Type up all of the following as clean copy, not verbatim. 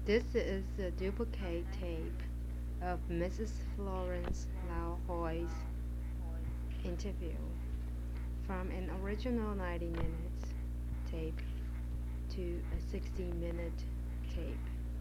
This is a duplicate tape of Mrs. Florence Lau Hoy's interview from an original 90 minutes tape to a 60-minute tape.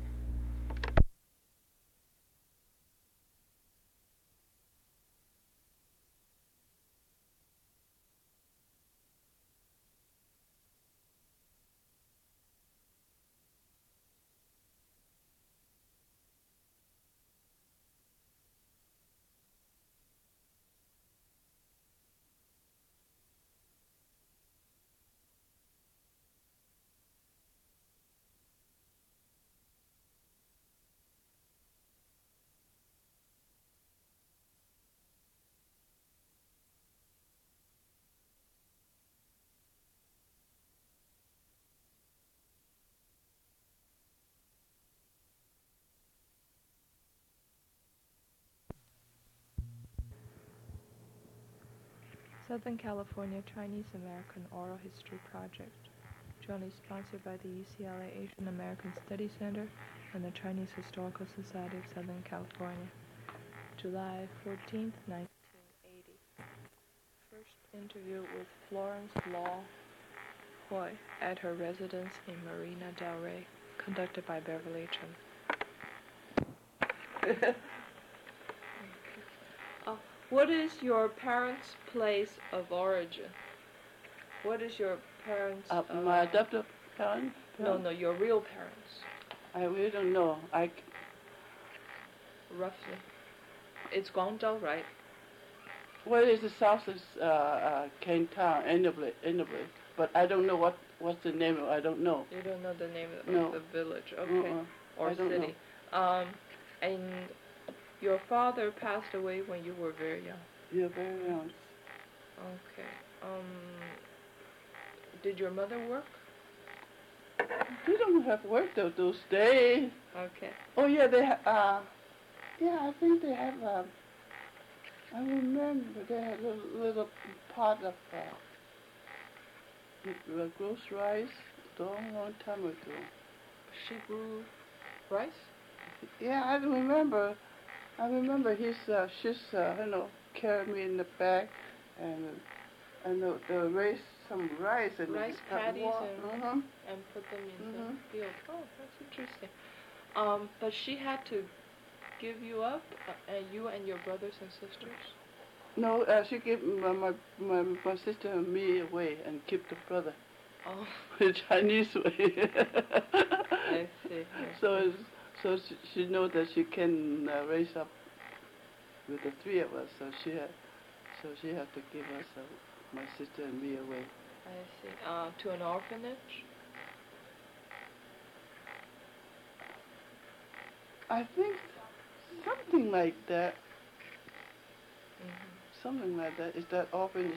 Southern California Chinese American Oral History Project, jointly sponsored by the UCLA Asian American Study Center and the Chinese Historical Society of Southern California. July 14th, 1980. First interview with Florence Law Hoy at her residence in Marina del Rey, conducted by Beverly Chen. What is your parents' place of origin? What is your parents? My adopted parents? No, your real parents. I really don't know. Roughly. It's Guangzhou, right? Well, it's the southeast Canton, anyway, but I don't know what's the name of it. I don't know. You don't know the name of No. the village, okay, or I don't city. know. And your father passed away when you were very young. Yeah, very young. Okay. Did your mother work? They don't have work though those days. Okay. Oh yeah, they have. Yeah, I think they have. I remember they had a little pot of gross rice a long time ago. She grew rice? Yeah, I remember. I remember she's carried me in the back and they raised some rice and rice paddies and put them in the field. Oh, that's interesting. But she had to give you up, you and your brothers and sisters? No, she gave my sister and me away and kept the brother. Oh. The Chinese way. I see. So she knows that she can raise up with the three of us. So she had to give us my sister and me away. I see. To an orphanage? I think something like that. Mm-hmm. Something like that. Is that orphanage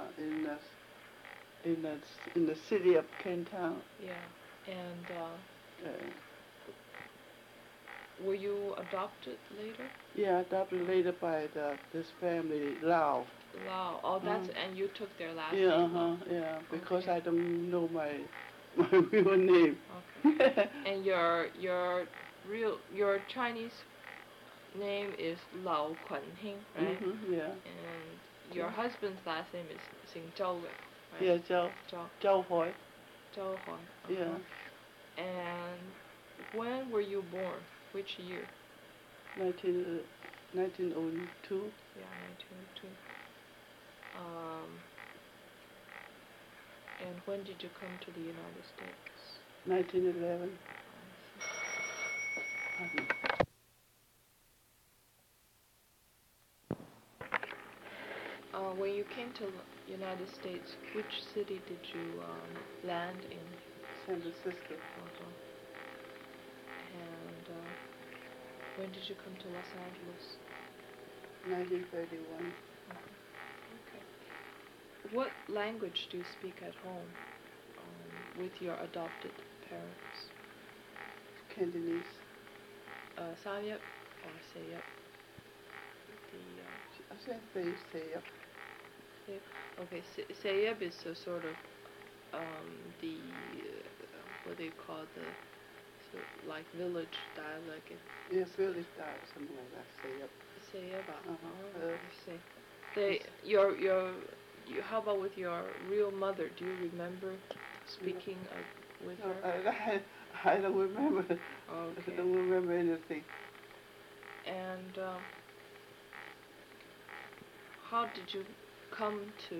in the city of Canton? Yeah. And were you adopted later? Yeah, adopted later by this family, Lau. Lau. Oh, that's and you took their last name. Yeah, because I don't know my real name. Okay. And your Chinese name is Lau Kunhing, right? Mm-hmm, yeah. And your husband's last name is Xing Zhao Wei, right? Yeah, Zhao Hoi. Zhao Hoi. Yeah. And when were you born? Which year? 1902. Yeah, 1902. And when did you come to the United States? 1911. When you came to the United States, which city did you land in? San Francisco. And when did you come to Los Angeles? 1931. Okay. What language do you speak at home with your adopted parents? Cantonese. Sayep or Sayep? I think they Sayep. Okay, Sayep is a sort of the what they call the So like village dialect. Yeah, village dialect, something like that. Say up. Say about. Uh-huh. Oh, I see. They your you, how about with your real mother? Do you remember speaking with No, her? I don't remember. I Okay. don't remember anything. And how did you come to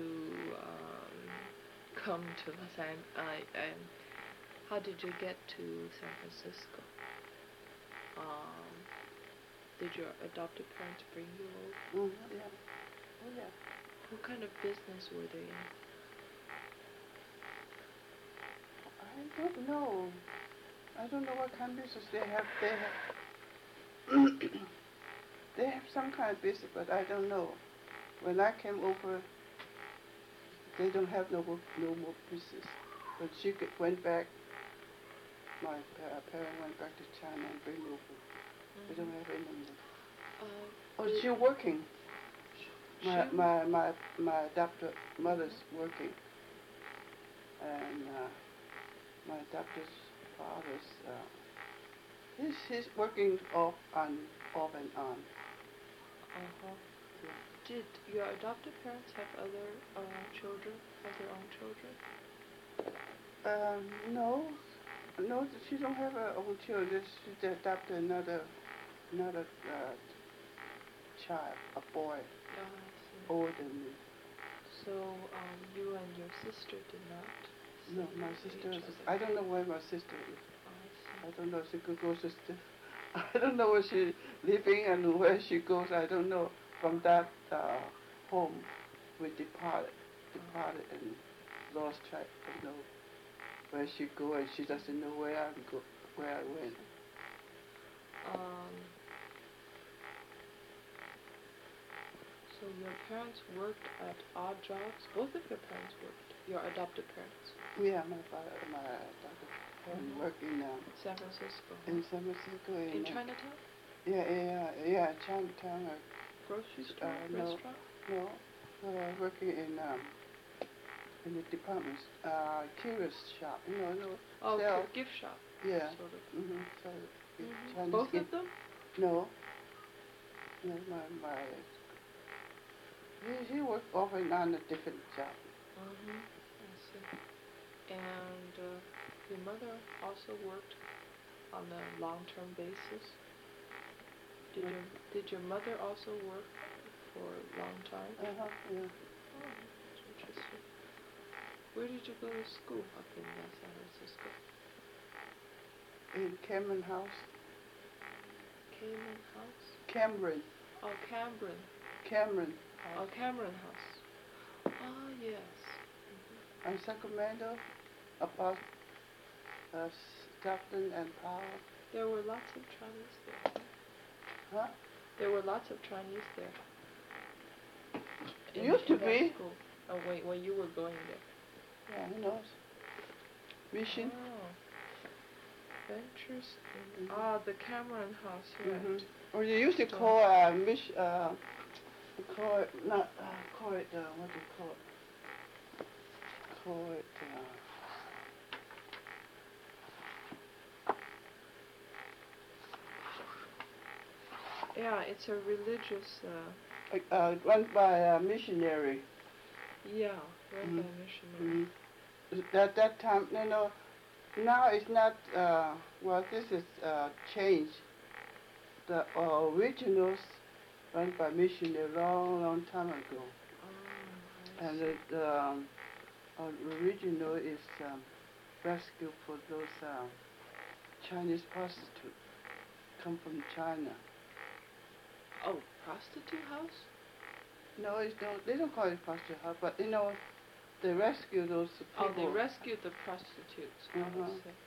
come to Los Angeles? How did you get to San Francisco? Um, did your adopted parents bring you over? Yeah. Oh yeah. What kind of business were they in? I don't know. I don't know what kind of business they have. They have some kind of business, but I don't know. When I came over, they don't have no more business. But went back. My parents went back to China and bring over. They don't have any more. Oh, she's working. My adopted mother's working, and my adopted father's he's working off and on. Uh-huh. Did your adopted parents have other children, have their own children? No, she don't have her own children. She adopted another child, a boy, Oh, I see. older than me. So you and your sister did not No, see my each sister is. other. I don't know where my sister is. Oh, I see. I don't know if she could go to I don't know where she living and where she goes. I don't know. From that home, we departed and lost track. I don't know where she go, and she doesn't know where I went. Um, so your parents worked at odd jobs? Both of your parents worked? Your adopted parents? Yeah, my adopted parents work in San Francisco. in San Francisco. In Chinatown? Yeah, Chinatown. Grocery store? No, Restaurant? no, working in the department, curious shop. No. Oh, Sell. gift shop. Yeah. Sort of. So Chinese Both gift. of them? No. No, my he worked off and on a different job. I see. And your mother also worked on a long-term basis? Did your mother also work for a long time? Yeah. Oh, that's interesting. Where did you go to school up in San Francisco? In Cameron House. Cameron House? Cameron. Oh, Cameron. Cameron House. Oh, Cameron House. Oh, yes. And Sacramento, about Stockton and Powell. There were lots of Chinese there. Huh? There were lots of Chinese there. Used to that be. School. Oh, wait, when you were going there. Yeah, who knows? Mission. Oh. Interesting. Ah, the Cameron House, right. Or you used to call call it not call it what do you call it? Call it Yeah, it's a religious. run by a missionary. Yeah, run by a missionary. At that time, now it's not. Well, this is changed. The originals run by missionary long time ago. Oh, And the original is rescue for those Chinese prostitutes come from China. Oh, prostitute house? No, they don't call it prostitute house, but they rescue those people. Oh, they rescued the prostitutes. Uh-huh.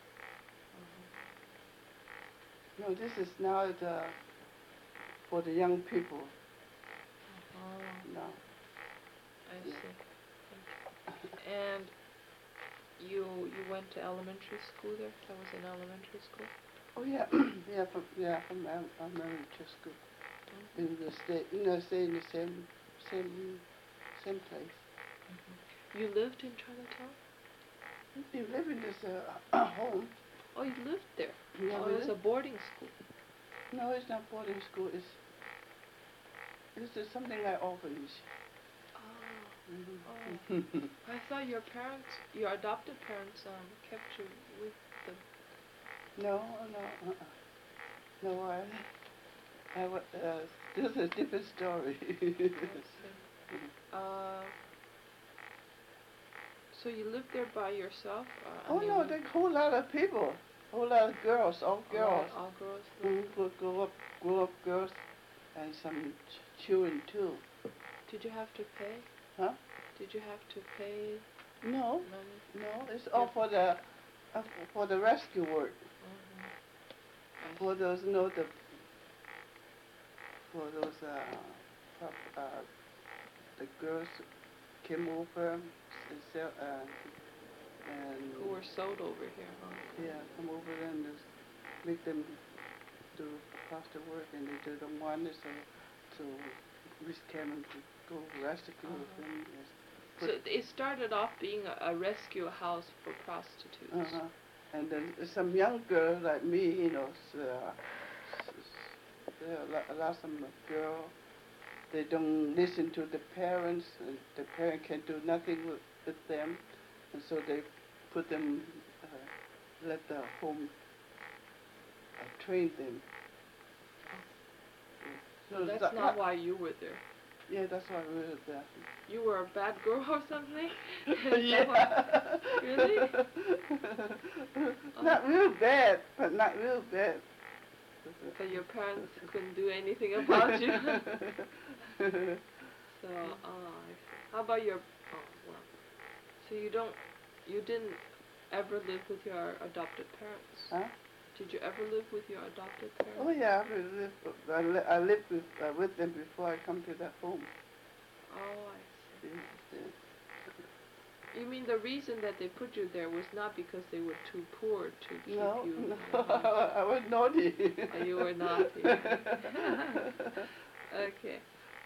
No, this is now for the young people. No. I see. And you went to elementary school there? That was in elementary school? Oh yeah, from elementary school in the state, stay in the same place. You lived in Chinatown? You live in this home. Oh, you lived there. Yeah, Oh, we it was a lived. boarding school. No, it's not boarding school. This is something like orphanage. Oh, Mhm. I thought your parents, your adopted parents, kept you with them. No, no, no. This is a different story. I see. Uh, so you lived there by yourself? Oh no, there's a whole lot of people, whole lot of girls, all girls. All girls. Grow up girls, and some children too. Did you have to pay? Huh? Did you have to pay No, money? no. It's all for the rescue work. For those, for those the girls came over and sell, and Who were sold over here, huh? yeah, come over there and just make them do foster work, and they didn't want it, so we came and to go rescue them. Yes. So it started off being a rescue house for prostitutes. And then some young girl like me, there are lots of girl. They don't listen to the parents, and the parent can't do nothing with them, and so they put them, let the home train them. So that's not why you were there. Yeah, that's why we were there. You were a bad girl or something? Yeah. Really? Not real bad, but not real bad. But your parents couldn't do anything about you. So, how about your? Oh, well. So you didn't ever live with your adopted parents? Huh? Did you ever live with your adopted parents? Oh yeah, I lived with them before I come to that home. Oh, I see. Yeah. You mean the reason that they put you there was not because they were too poor to keep you? No, I was naughty. Oh, you were naughty. Okay.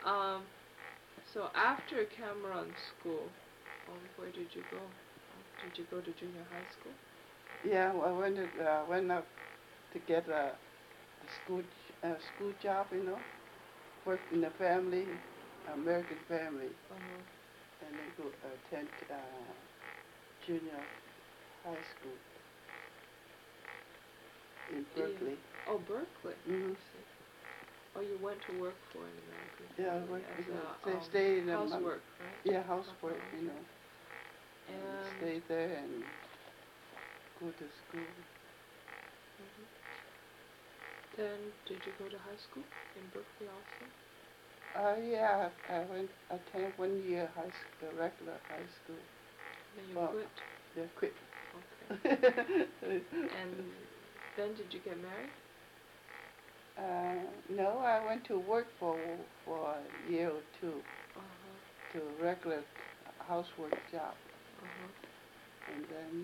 So after Cameron School, where did you go? Did you go to junior high school? Yeah, I went up to get a school job, worked in a family, American family, and then go attend junior high school in Berkeley. Yeah. Oh, Berkeley. Mhm. Oh, you went to work for an American Yeah, I family worked. Stayed in housework, right? Yeah, housework, And stay there and go to school. Then did you go to high school in Berkeley also? Yeah, I attended 1 year regular high school. Then you quit? Yeah, quit. Okay. And then did you get married? No, I went to work for a year or two to a regular housework job, and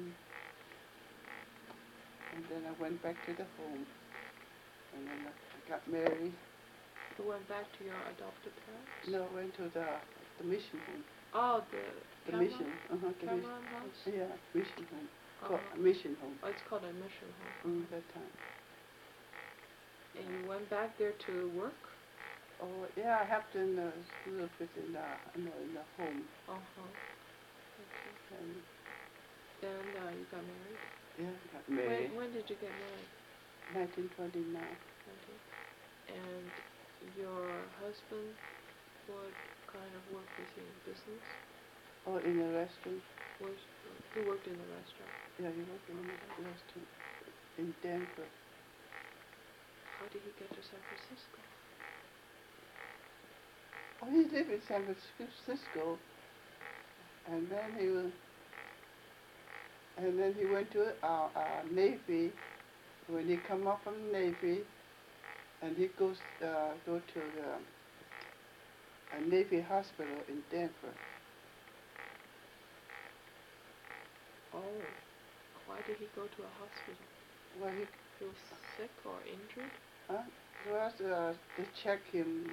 then I went back to the home, and then I got married. You went back to your adopted parents? No, I went to the mission home. Oh, the mission. Cameron house? Yeah, mission home. Called a mission home. Oh, it's called a mission home. That time. And you went back there to work? Oh, yeah, I helped in a little bit in the home. Okay. And then you got married? Yeah, I got married. When did you get married? 1929. And your husband, what kind of work was he in? Business? Oh, in a restaurant. He worked in a restaurant? Yeah, he worked in a restaurant in Denver. How did he get to San Francisco? Oh, he lived in San Francisco, and then he went to Navy. When he come up from the Navy, and he go to a Navy hospital in Denver. Oh, why did he go to a hospital? Well, He was sick or injured? Well, they check him,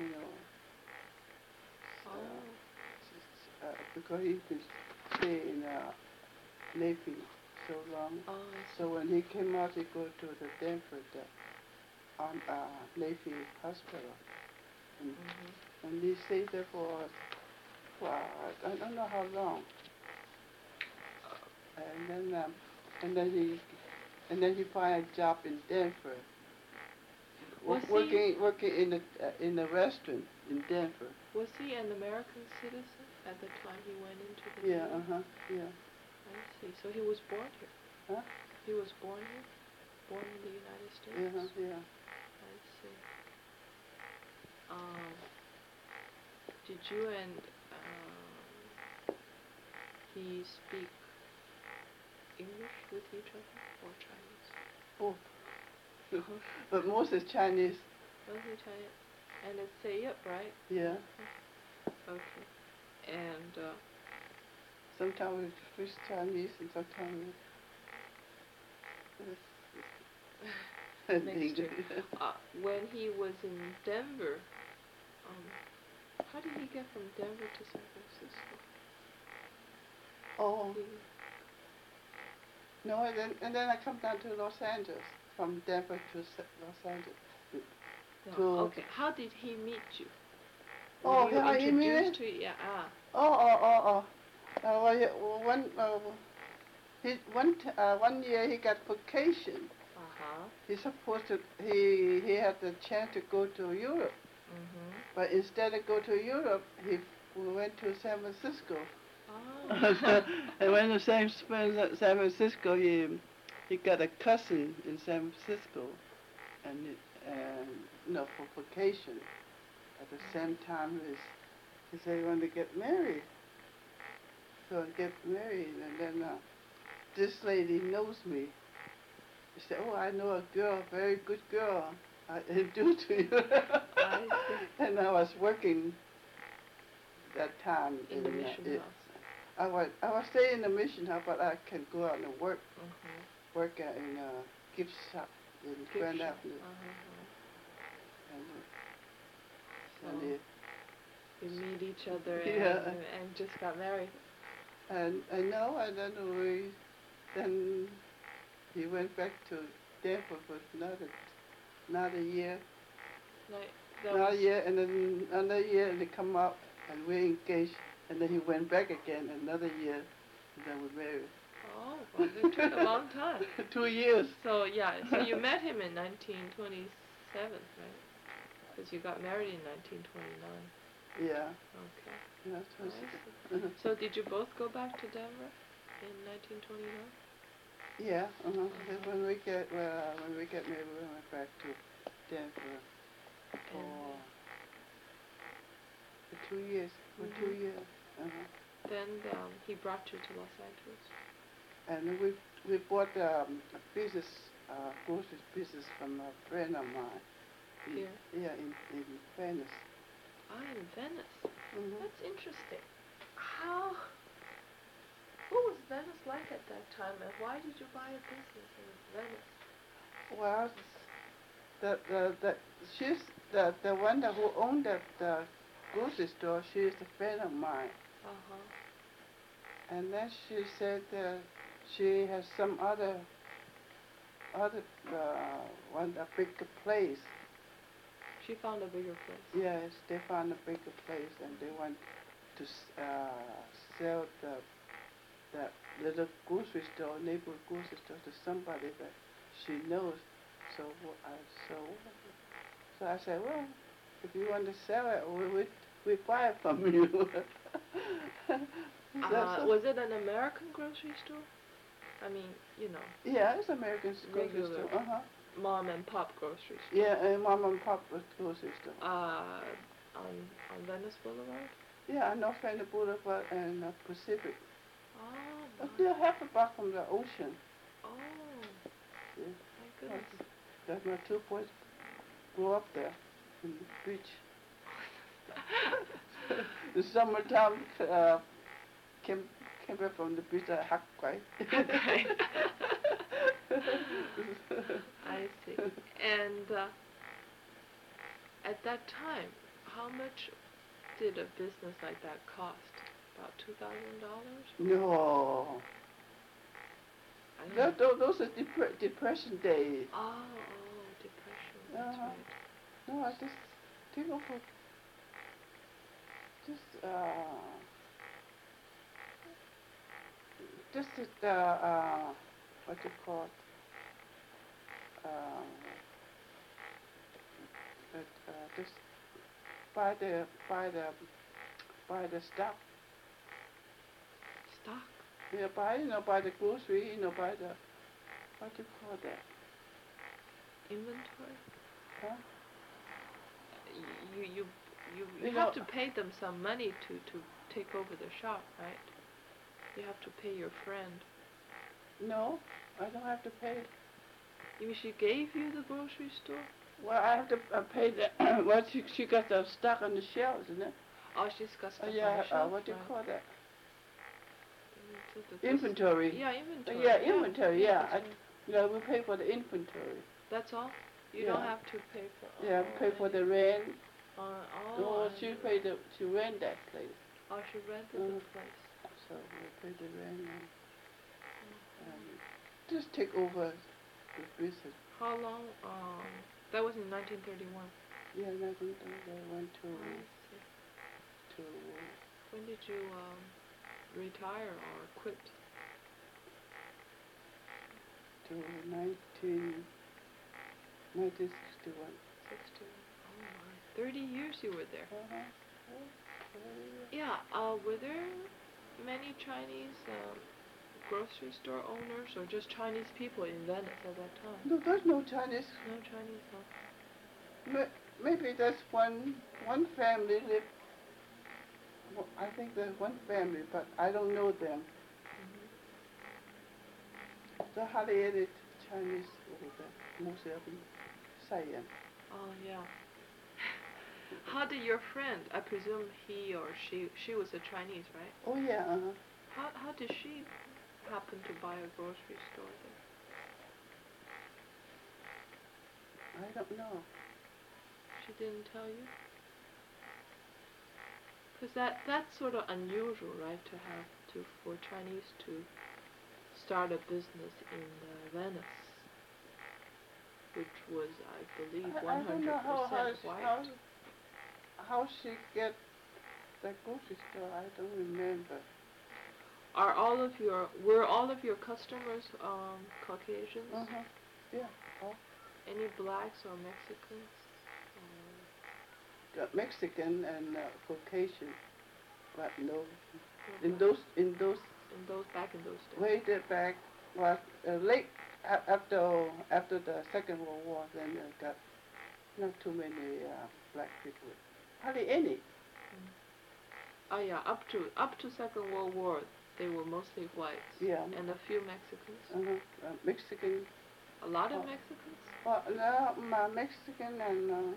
because he could stay in Navy, so so long. Oh, I see. So when he came out, he go to the Denver, on Navy Hospital, and, Mhm. and he stayed there for I don't know how long. And then and then he and then he find a job in Denver, Was he working in a restaurant in Denver. was he an American citizen at the time he went into the Yeah, Navy? yeah. I see. So he was born here. Huh? He was born here, born in the United States. Yeah. I see. Um, did you and he speak English with each other or Chinese? Oh, Uh-huh. but most is Chinese. Mostly Chinese. And it's Sayup, right? Yeah. Okay. And Sometimes we speak Chinese and sometimes mixture. When he was in Denver, how did he get from Denver to San Francisco? Oh, He, no, and then I come down to Los Angeles, from Denver to Los Angeles. no. To- Okay. How did he meet you? Oh, Were you how he meet introduced me? to yeah. Oh. Well, one year he got vacation. Uh-huh. He had the chance to go to Europe, Mhm. but instead of go to Europe, we went to San Francisco. Oh. And when the San Francisco, he got a cousin in San Francisco, and for vacation. At the same time, he said he wanted to get married. So I get married, and then this lady knows me. She said, "Oh, I know a girl, very good girl. I introduce to you." I see. And I was working that time In the mission house. I was staying in the mission house, but I can go out and work Mhm. in a gift shop in Gift Grand shop. Avenue. And, So you meet each other Yeah. and just got married. and then he went back to Denver for another year. Like that Another was year, and then another year, and they come out, and we're engaged, and then he went back again another year, and then we married. oh, well, it took a long time. 2 years. So yeah, so you met him in 1927, right? Because you got married in 1929. Yeah. Okay. Yeah, I see. So did you both go back to Denver in 1929? yeah. When we get married, we went back to Denver for 2 years. For 2 Mhm. years. Then he brought you to Los Angeles. And we bought a business, grocery business from a friend of mine. Here? Yeah, in Venice. Ah, in Venice. Mhm. That's interesting. What was Venice like at that time, and why did you buy a business in Venice? Well, she's the one who owned that grocery store. She's a friend of mine, Uh-huh. and then she said she has some other one a bigger place. She found a bigger place. Yes, they found a bigger place, and they want to sell that little grocery store, neighborhood grocery store, to somebody that she knows. So I said, well, if you want to sell it, we buy it from you. Was it an American grocery store? I mean, Yeah, it's American grocery Regular. store. mom and pop grocery store. Yeah, and mom and pop grocery store. On Venice Boulevard? Yeah, North Venice Boulevard and Pacific. Oh, They're half a block from the ocean. Oh, Yeah. my goodness. That's my 2 boys grew up there in the beach. The summertime came back from the beach at Hawaii. Okay. I see. And at that time, how much did a business like that cost? About $2,000? No. I don't know. Those are depression days. Oh, depression. That's Uh-huh. right. No, I just take over. Just just what you call it? But just buy the stuff. Stock. Yeah, buy the grocery. Buy the what you call that? Inventory. Huh? You have to pay them some money to take over the shop, right? You have to pay your friend. No, I don't have to pay. You mean she gave you the grocery store? Well, I have to pay the. Well, she got the stock on the shelves, isn't it? Oh, she's got stuff on Yeah. the shelf, What do you right. call that? The Inventory. Yeah, inventory. Yeah, inventory. Yeah, that's right. we pay for the inventory. That's all? You Yeah. don't have to pay for... Yeah, pay for the rent. Oh, She rent that place. Oh, she rented the place. So we pay the rent and just take over the business. How long? That was in 1931. Yeah, I think I went I see. to When did you retire or quit? to 1961. 60. Oh my. 30 years you were there. Uh-huh. Yeah, were there many Chinese grocery store owners or just Chinese people in Venice at that time? No, there's no Chinese. No Chinese, huh? Maybe there's one family live. Well, I think there's one family, but I don't know them. There are hardly any Chinese over there. Most of them Siam. Oh, yeah. How did your friend, I presume he or she was a Chinese, right? Oh yeah. How did she happen to buy a grocery store there? I don't know. She didn't tell you? Because that's sort of unusual, right, for Chinese to start a business in Venice, which was, I believe, 100% I don't know white. how she get the grocery store. I don't remember. Were all of your customers Caucasians? Yeah. Oh. Any blacks or Mexicans? Mexican and Caucasian, but no. In those Back in those days. way back was late after the Second World War. Then got not too many black people, hardly any. Oh yeah, up to Second World War, they were mostly whites. Yeah. And a few Mexicans. Mexican. A lot of Mexicans. Well, no, Mexican and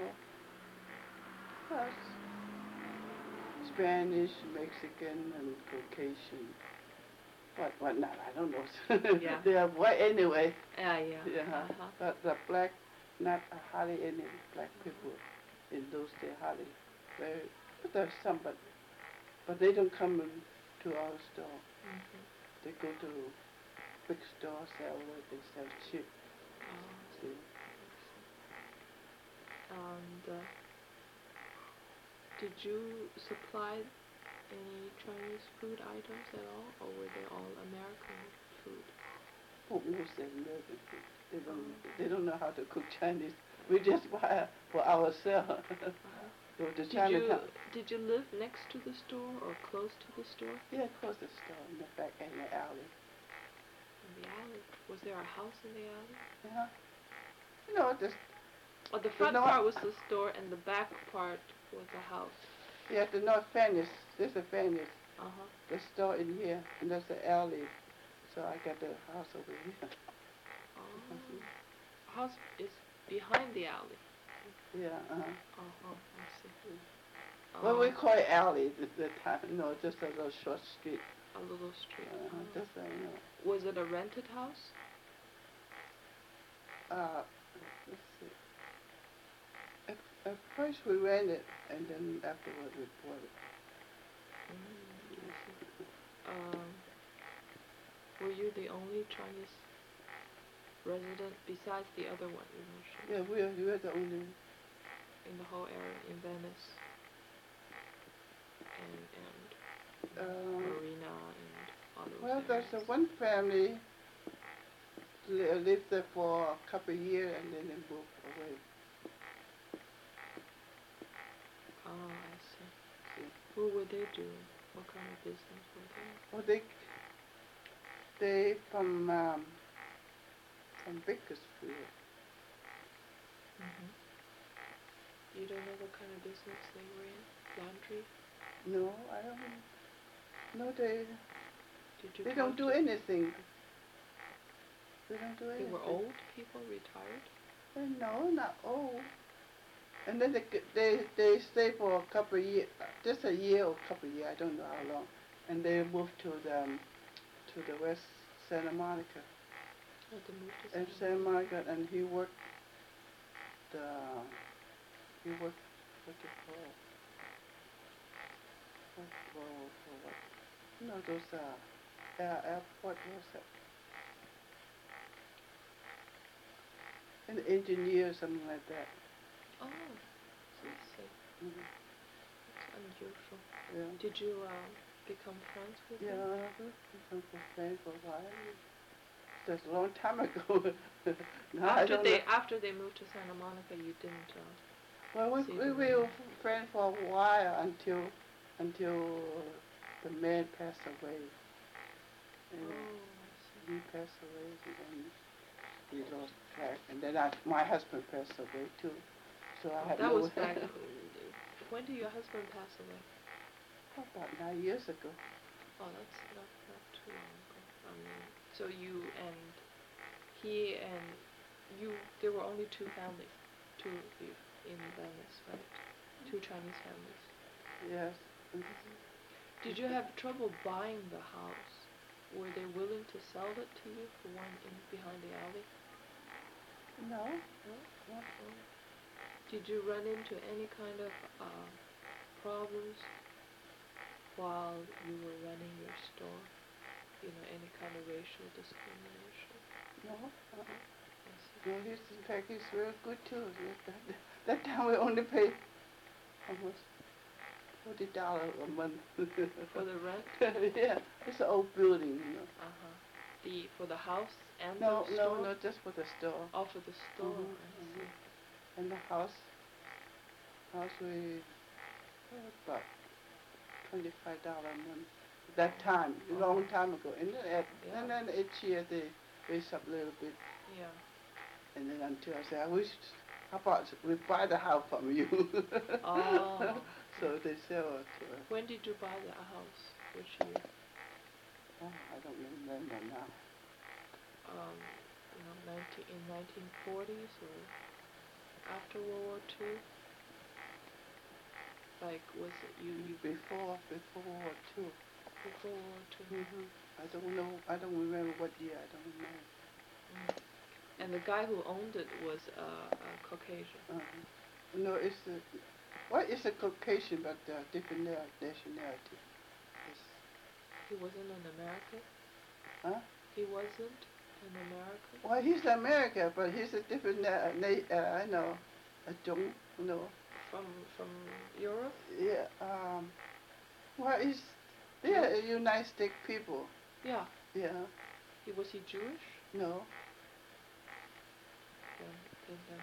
Spanish, Mexican, and Caucasian. What not? I don't know. Yeah. They are white anyway. Yeah. But the black, not hardly any black people in those days. Hardly. But there's some, but they don't come to our store. They go to big store, they sell cheap. See? And did you supply any Chinese food items at all, or were they all American food? Oh, most American food. They don't know how to cook Chinese. We just buy for ourselves. Go to Chinatown. Did you live next to the store or close to the store? Yeah, across the store in the back in the alley. In the alley? Was there a house in the alley? Yeah. You know, just. Oh, the front part was the store, and the back part was a house. Yeah, the North Fairness. There's a Fairness. The store in here, and there's the alley. So I got the house over here. House is behind the alley. Yeah. I see. Well, we call it alley the time. Just a little short street. A little street. Just Was it a rented house? Let's see. At first we rented, and then afterward we bought it. Were you the only Chinese resident besides the other one you mentioned? Yeah, we're the only. In the whole area in Venice and Marina and all those Well, areas. there's one family lived there for a couple of years and then they moved away. Oh, I see. See. What were they doing? What kind of business were they? Well, they from Bakersfield. Mm-hmm. You don't know what kind of business they were in? Laundry? No, I don't. No, they don't talk do to- anything. They don't do anything. They were old people, retired? No, not old. And then they stay for a couple of years, just a year or a couple of years, I don't know how long. And they moved to the West Santa Monica. Oh, they moved to And Santa Santa Monica, and he worked what they call for what? You know those what was that? An engineer, something like that. Oh, I see. Mm-hmm. That's unusual. Yeah. Did you become friends with Yeah, them? I've been friends for a while. That's a long time ago. Now I don't know. After they moved to Santa Monica, you didn't. Well, see we them were anymore. friends for a while until the man passed away. And Oh, I see. he passed away, and we lost track. And then my husband passed away too. So I had That no. was back. When did your husband pass away? About 9 years ago. Oh, that's not too long ago. I mean, so you and he and you, there were only two families, two of you in Venice, right? Two Chinese families. Yes. Did you have trouble buying the house? Were they willing to sell it to you, the one in behind the alley? No. No? No. Oh. Did you run into any kind of problems while you were running your store? You know, any kind of racial discrimination? No. I see. No, in fact, he's real good too. That time we only paid almost $40 a month. For the rent? Yeah, it's an old building, you know. For the house and No, the store? no, just for the store. Oh, for the store. Mhm, I see. And the house we about $25 a month. That time, a long time ago. And then each year they raise up a little bit. Yeah. And then until I said, how about we buy the house from you? Oh. So they sell it to us. When did you buy the house? Which year? Oh, I don't remember now. You know, in 1940s or after World War II? Like, was it you Before World War II. before World War II? Mm-hmm. I don't know. I don't remember what year. I don't know. And the guy who owned it was a Caucasian. No, it's a Caucasian, but different nationality. He wasn't an American? Huh? He wasn't an American? Well, he's American, but he's a different. I know. I don't know. From Europe? Yeah. Well, they're United States people. Yeah. Yeah. Was he Jewish? No. Then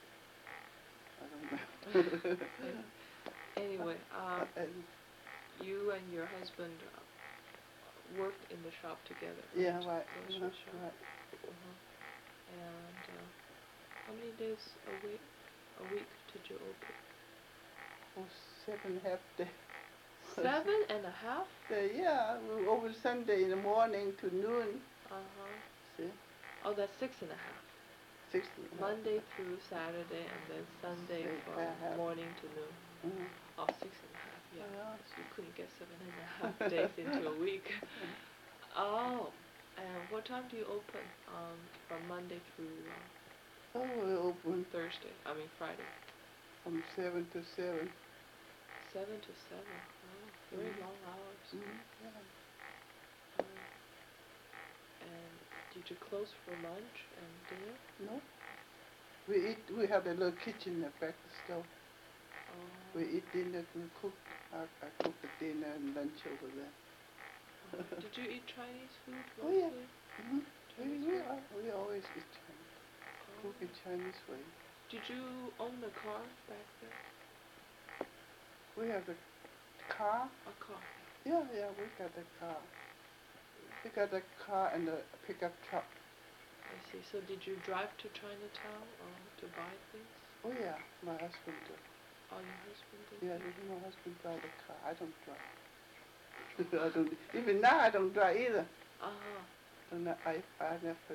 I don't know. Anyway, And you and your husband worked in the shop together. yeah, right. Grocery shop. Right. And how many days a week did you open? Oh, 7.5 days. 7.5? Yeah, we open Sunday in the morning to noon. See? Oh, that's 6.5. 6. Monday through Saturday, and then Sunday from 6.5. morning to noon. Mm-hmm. Oh, 6.5. Yeah. So you couldn't get 7.5 days into a week. Oh, and what time do you open? From Monday through Oh, we open Thursday. I mean Friday. from 7 to 7. 7 to 7. Oh, very long hours. Yeah. And did you close for lunch and dinner? No. We have a little kitchen in the back of the store. Oh. We eat dinner, we cook. I cook the dinner and lunch over there. Did you eat Chinese food Oh, mostly? yeah. Mm-hmm. Chinese food? We always eat Chinese. Cook in Chinese way. Did you own a car back then? We have a car. A car. Yeah, we got a car. We got a car and a pickup truck. I see. So did you drive to Chinatown or to buy things? Oh yeah, my husband did. Oh, your husband did? Yeah, my husband drive the car. I don't drive. I don't. Even now, I don't drive either. And I never.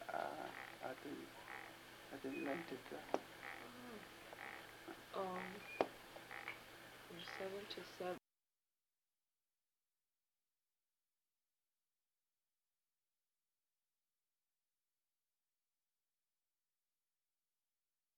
I didn't learn to drive. From 7 to 7.